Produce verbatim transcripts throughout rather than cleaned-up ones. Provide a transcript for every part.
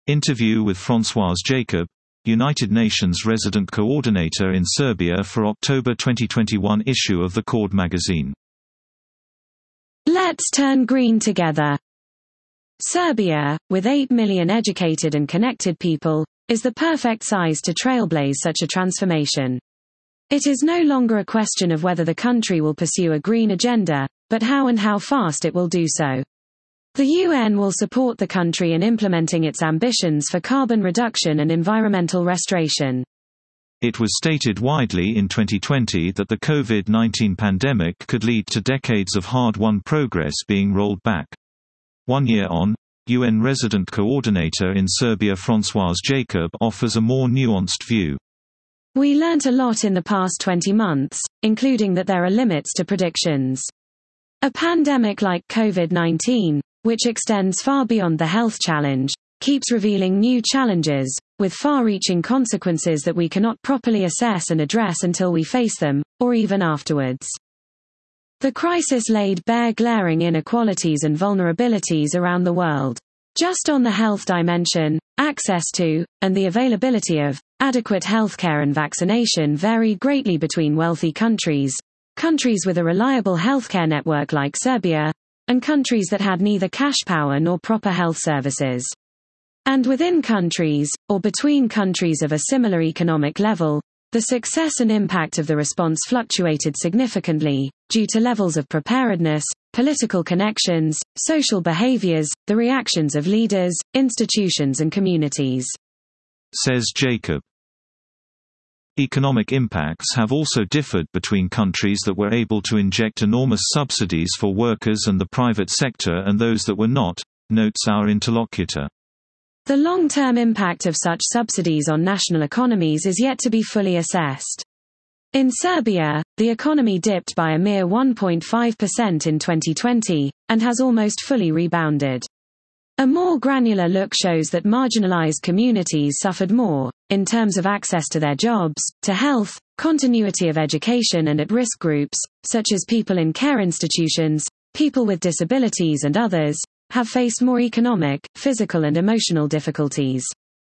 Interview with Françoise Jacob, United Nations Resident Coordinator in Serbia for October twenty twenty-one issue of the Cord magazine. Let's turn green together. Serbia, with eight million educated and connected people, is the perfect size to trailblaze such a transformation. It is no longer a question of whether the country will pursue a green agenda, but how and how fast it will do so. The U N will support the country in implementing its ambitions for carbon reduction and environmental restoration. It was stated widely in twenty twenty that the COVID nineteen pandemic could lead to decades of hard-won progress being rolled back. One year on, U N Resident Coordinator in Serbia Françoise Jacob offers a more nuanced view. We learnt a lot in the past twenty months, including that there are limits to predictions. A pandemic like COVID nineteen, which extends far beyond the health challenge, keeps revealing new challenges, with far-reaching consequences that we cannot properly assess and address until we face them, or even afterwards. The crisis laid bare glaring inequalities and vulnerabilities around the world. Just on the health dimension, access to, and the availability of, adequate healthcare and vaccination varied greatly between wealthy countries, countries with a reliable healthcare network like Serbia, and countries that had neither cash power nor proper health services. And within countries, or between countries of a similar economic level, the success and impact of the response fluctuated significantly, due to levels of preparedness, political connections, social behaviors, the reactions of leaders, institutions and communities. Says Jacob. Economic impacts have also differed between countries that were able to inject enormous subsidies for workers and the private sector and those that were not, notes our interlocutor. The long-term impact of such subsidies on national economies is yet to be fully assessed. In Serbia, the economy dipped by a mere one point five percent in twenty twenty, and has almost fully rebounded. A more granular look shows that marginalized communities suffered more, in terms of access to their jobs, to health, continuity of education and at-risk groups, such as people in care institutions, people with disabilities and others, have faced more economic, physical and emotional difficulties.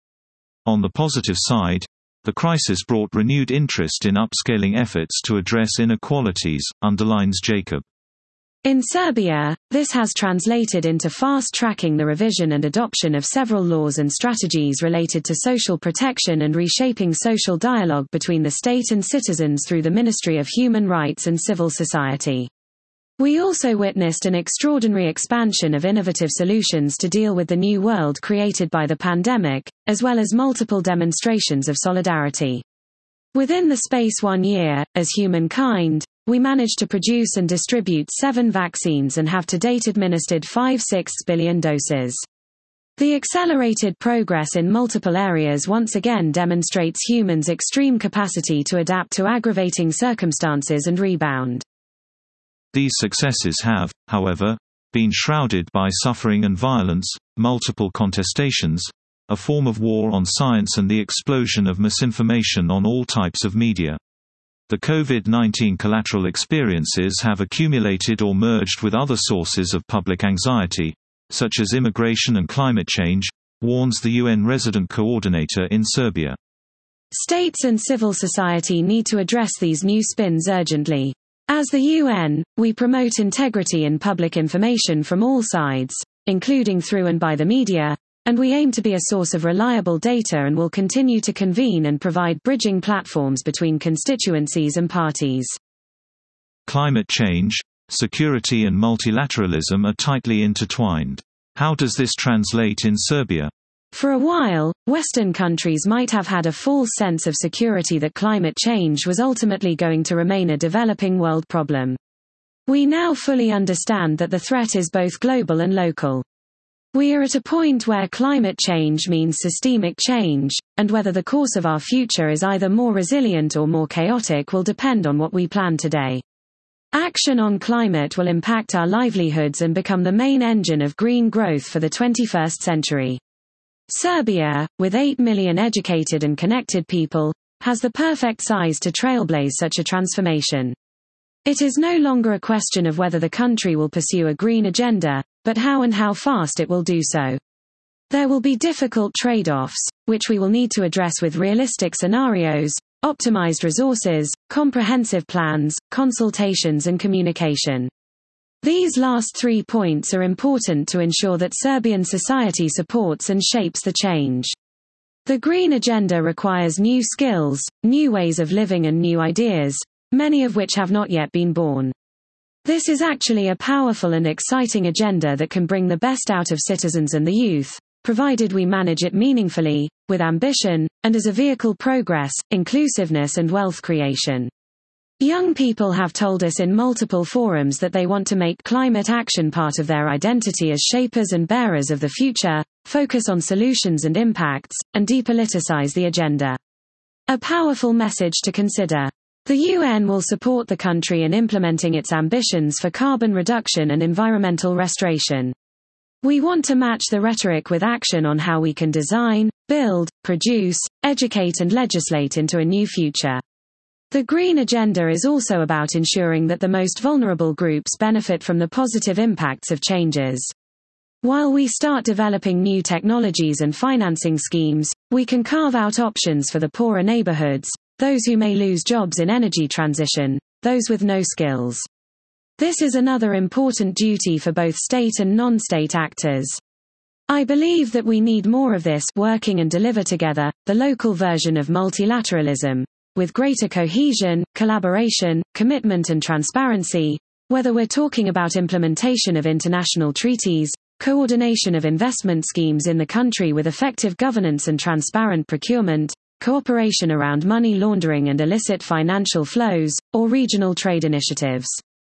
On the positive side, the crisis brought renewed interest in upscaling efforts to address inequalities, underlines Jacob. In Serbia, this has translated into fast-tracking the revision and adoption of several laws and strategies related to social protection and reshaping social dialogue between the state and citizens through the Ministry of Human Rights and Civil Society. We also witnessed an extraordinary expansion of innovative solutions to deal with the new world created by the pandemic, as well as multiple demonstrations of solidarity. Within the space one year, as humankind, we managed to produce and distribute seven vaccines and have to date administered five-sixths billion doses. The accelerated progress in multiple areas once again demonstrates humans' extreme capacity to adapt to aggravating circumstances and rebound. These successes have, however, been shrouded by suffering and violence, multiple contestations, a form of war on science and the explosion of misinformation on all types of media. The COVID nineteen collateral experiences have accumulated or merged with other sources of public anxiety, such as immigration and climate change, warns the U N Resident Coordinator in Serbia. States and civil society need to address these new spins urgently. As the U N, we promote integrity in public information from all sides, including through and by the media, and we aim to be a source of reliable data and will continue to convene and provide bridging platforms between constituencies and parties. Climate change, security and multilateralism are tightly intertwined. How does this translate in Serbia? For a while, Western countries might have had a false sense of security that climate change was ultimately going to remain a developing world problem. We now fully understand that the threat is both global and local. We are at a point where climate change means systemic change, and whether the course of our future is either more resilient or more chaotic will depend on what we plan today. Action on climate will impact our livelihoods and become the main engine of green growth for the twenty-first century. Serbia, with eight million educated and connected people, has the perfect size to trailblaze such a transformation. It is no longer a question of whether the country will pursue a green agenda, but how and how fast it will do so. There will be difficult trade-offs, which we will need to address with realistic scenarios, optimized resources, comprehensive plans, consultations and communication. These last three points are important to ensure that Serbian society supports and shapes the change. The Green Agenda requires new skills, new ways of living and new ideas, many of which have not yet been born. This is actually a powerful and exciting agenda that can bring the best out of citizens and the youth, provided we manage it meaningfully, with ambition, and as a vehicle progress, inclusiveness and wealth creation. Young people have told us in multiple forums that they want to make climate action part of their identity as shapers and bearers of the future, focus on solutions and impacts, and depoliticize the agenda. A powerful message to consider. The U N will support the country in implementing its ambitions for carbon reduction and environmental restoration. We want to match the rhetoric with action on how we can design, build, produce, educate and legislate into a new future. The Green Agenda is also about ensuring that the most vulnerable groups benefit from the positive impacts of changes. While we start developing new technologies and financing schemes, we can carve out options for the poorer neighborhoods, those who may lose jobs in energy transition, those with no skills. This is another important duty for both state and non-state actors. I believe that we need more of this, working and deliver together, the local version of multilateralism, with greater cohesion, collaboration, commitment and transparency, whether we're talking about implementation of international treaties, coordination of investment schemes in the country with effective governance and transparent procurement, cooperation around money laundering and illicit financial flows, or regional trade initiatives.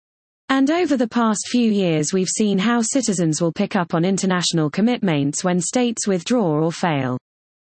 And over the past few years we've seen how citizens will pick up on international commitments when states withdraw or fail.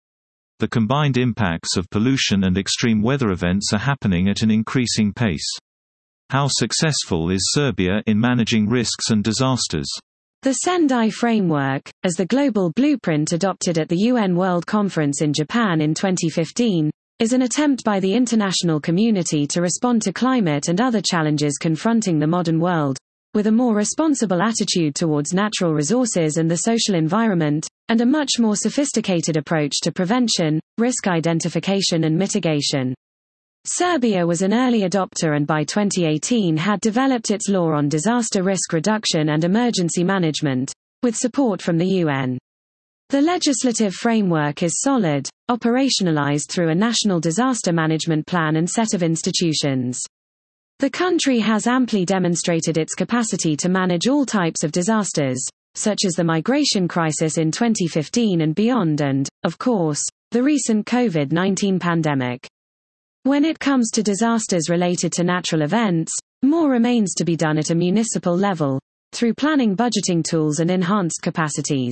The combined impacts of pollution and extreme weather events are happening at an increasing pace. How successful is Serbia in managing risks and disasters? The Sendai Framework, as the global blueprint adopted at the U N World Conference in Japan in twenty fifteen, is an attempt by the international community to respond to climate and other challenges confronting the modern world, with a more responsible attitude towards natural resources and the social environment, and a much more sophisticated approach to prevention, risk identification and mitigation. Serbia was an early adopter and by twenty eighteen had developed its law on disaster risk reduction and emergency management, with support from the U N. The legislative framework is solid, operationalized through a national disaster management plan and set of institutions. The country has amply demonstrated its capacity to manage all types of disasters, such as the migration crisis in twenty fifteen and beyond and, of course, the recent COVID nineteen pandemic. When it comes to disasters related to natural events, more remains to be done at a municipal level, through planning budgeting tools and enhanced capacities.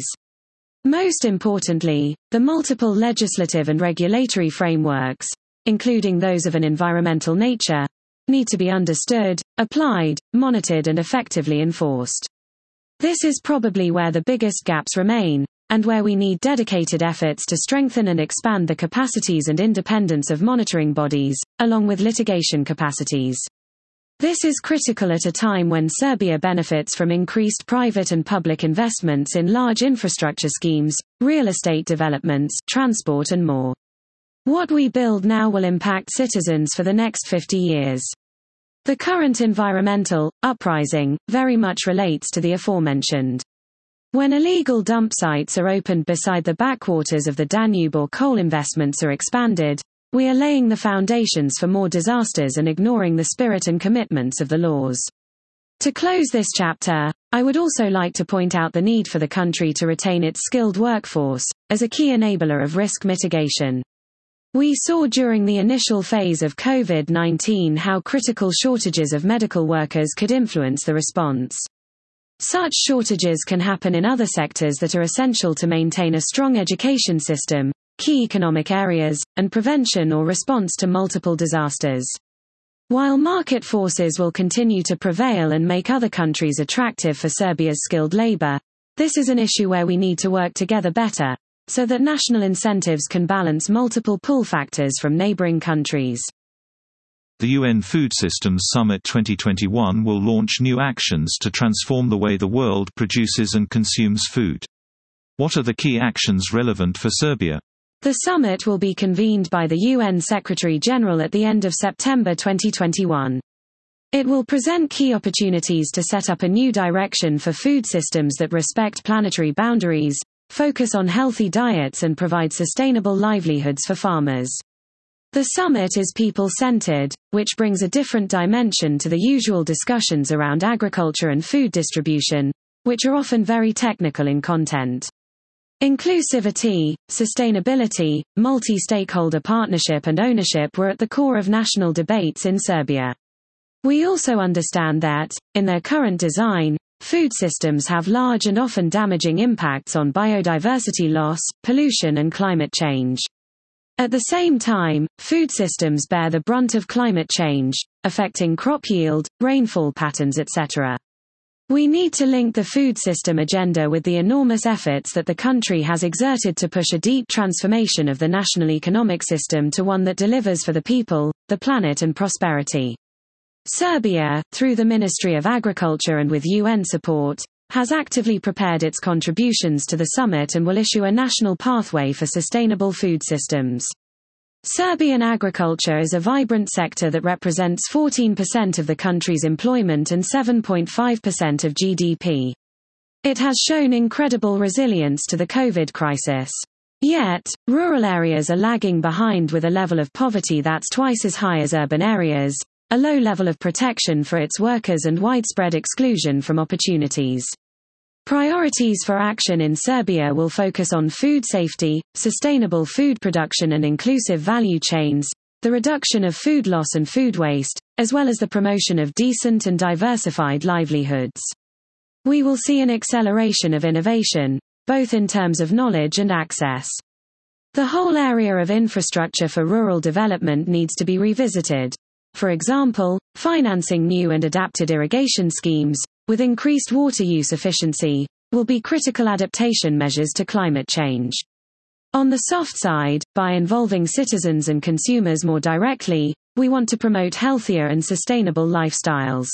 Most importantly, the multiple legislative and regulatory frameworks, including those of an environmental nature, need to be understood, applied, monitored and effectively enforced. This is probably where the biggest gaps remain, and where we need dedicated efforts to strengthen and expand the capacities and independence of monitoring bodies, along with litigation capacities. This is critical at a time when Serbia benefits from increased private and public investments in large infrastructure schemes, real estate developments, transport and more. What we build now will impact citizens for the next fifty years. The current environmental uprising very much relates to the aforementioned. When illegal dump sites are opened beside the backwaters of the Danube or coal investments are expanded, we are laying the foundations for more disasters and ignoring the spirit and commitments of the laws. To close this chapter, I would also like to point out the need for the country to retain its skilled workforce, as a key enabler of risk mitigation. We saw during the initial phase of COVID nineteen how critical shortages of medical workers could influence the response. Such shortages can happen in other sectors that are essential to maintain a strong education system, key economic areas, and prevention or response to multiple disasters. While market forces will continue to prevail and make other countries attractive for Serbia's skilled labor, this is an issue where we need to work together better, so that national incentives can balance multiple pull factors from neighboring countries. The U N Food Systems Summit twenty twenty-one will launch new actions to transform the way the world produces and consumes food. What are the key actions relevant for Serbia? The summit will be convened by the U N Secretary-General at the end of September twenty twenty-one. It will present key opportunities to set up a new direction for food systems that respect planetary boundaries, focus on healthy diets and provide sustainable livelihoods for farmers. The summit is people-centered, which brings a different dimension to the usual discussions around agriculture and food distribution, which are often very technical in content. Inclusivity, sustainability, multi-stakeholder partnership and ownership were at the core of national debates in Serbia. We also understand that, in their current design, food systems have large and often damaging impacts on biodiversity loss, pollution and climate change. At the same time, food systems bear the brunt of climate change, affecting crop yield, rainfall patterns et cetera. We need to link the food system agenda with the enormous efforts that the country has exerted to push a deep transformation of the national economic system to one that delivers for the people, the planet and prosperity. Serbia, through the Ministry of Agriculture and with U N support, has actively prepared its contributions to the summit and will issue a national pathway for sustainable food systems. Serbian agriculture is a vibrant sector that represents fourteen percent of the country's employment and seven point five percent of G D P. It has shown incredible resilience to the COVID crisis. Yet, rural areas are lagging behind with a level of poverty that's twice as high as urban areas, a low level of protection for its workers and widespread exclusion from opportunities. Priorities for action in Serbia will focus on food safety, sustainable food production and inclusive value chains, the reduction of food loss and food waste, as well as the promotion of decent and diversified livelihoods. We will see an acceleration of innovation, both in terms of knowledge and access. The whole area of infrastructure for rural development needs to be revisited. For example, financing new and adapted irrigation schemes, with increased water use efficiency, will be critical adaptation measures to climate change. On the soft side, by involving citizens and consumers more directly, we want to promote healthier and sustainable lifestyles.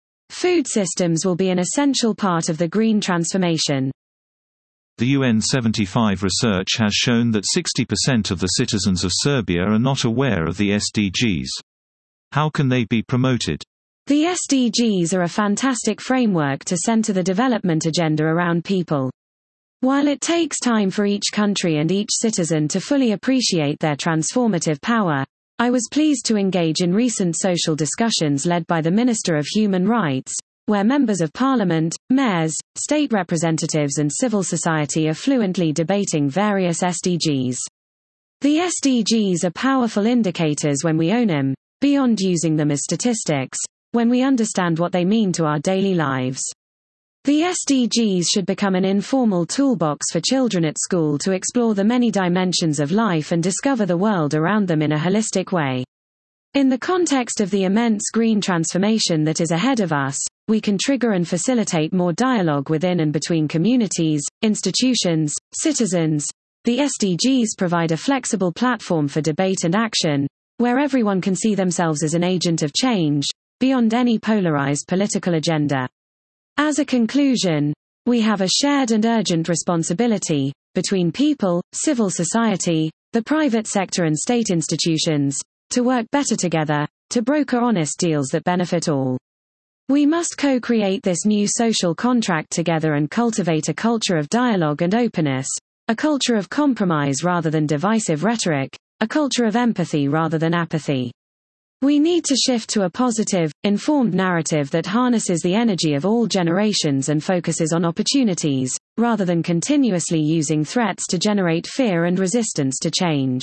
Food systems will be an essential part of the green transformation. The U N seventy-five research has shown that sixty percent of the citizens of Serbia are not aware of the S D Gs. How can they be promoted? The S D Gs are a fantastic framework to center the development agenda around people. While it takes time for each country and each citizen to fully appreciate their transformative power, I was pleased to engage in recent social discussions led by the Minister of Human Rights, where members of parliament, mayors, state representatives and civil society are fluently debating various S D Gs. The S D Gs are powerful indicators when we own them, beyond using them as statistics, when we understand what they mean to our daily lives. The S D Gs should become an informal toolbox for children at school to explore the many dimensions of life and discover the world around them in a holistic way. In the context of the immense green transformation that is ahead of us, we can trigger and facilitate more dialogue within and between communities, institutions, citizens. The S D Gs provide a flexible platform for debate and action, where everyone can see themselves as an agent of change, beyond any polarized political agenda. As a conclusion, we have a shared and urgent responsibility, between people, civil society, the private sector and state institutions, to work better together, to broker honest deals that benefit all. We must co-create this new social contract together and cultivate a culture of dialogue and openness, a culture of compromise rather than divisive rhetoric, a culture of empathy rather than apathy. We need to shift to a positive, informed narrative that harnesses the energy of all generations and focuses on opportunities, rather than continuously using threats to generate fear and resistance to change.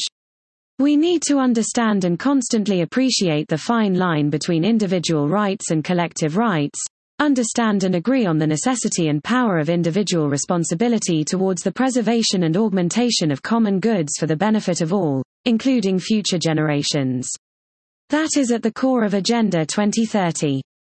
We need to understand and constantly appreciate the fine line between individual rights and collective rights, understand and agree on the necessity and power of individual responsibility towards the preservation and augmentation of common goods for the benefit of all, including future generations. That is at the core of Agenda twenty thirty.